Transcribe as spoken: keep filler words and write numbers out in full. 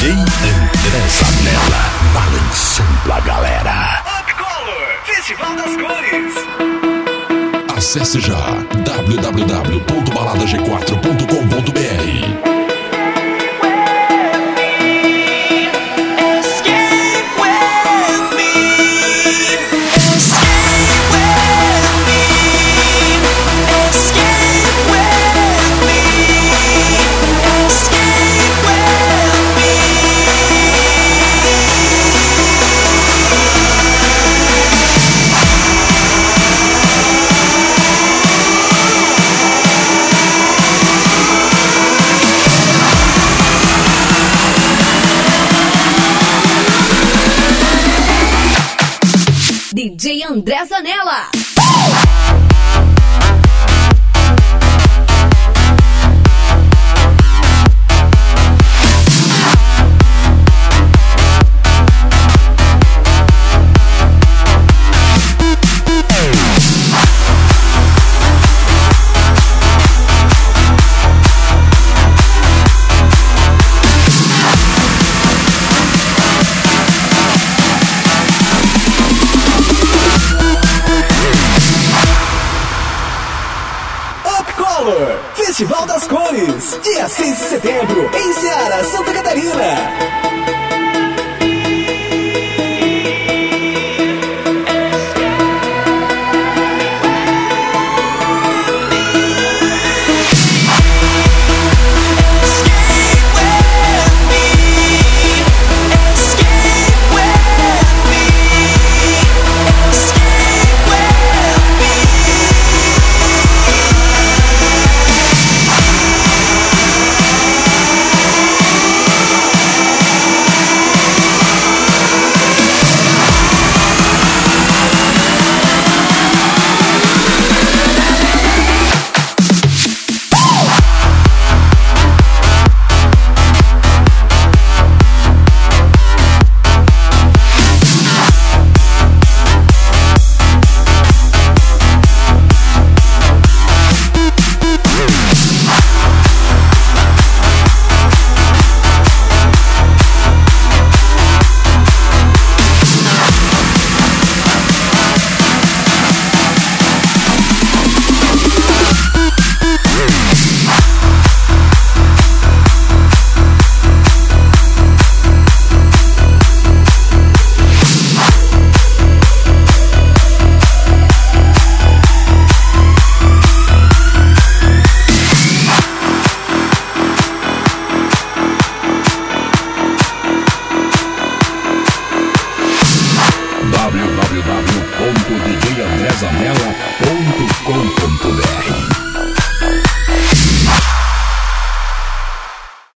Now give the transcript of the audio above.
André Zanella, balançando a galera. Upcolor, Festival das Cores. Acesse já w w w ponto balada g quatro ponto com ponto b r. D J André Zanella. Festival das Cores, dia seis de setembro, em Ceará, Santa Catarina. w w w ponto d j andré zanella ponto com ponto b r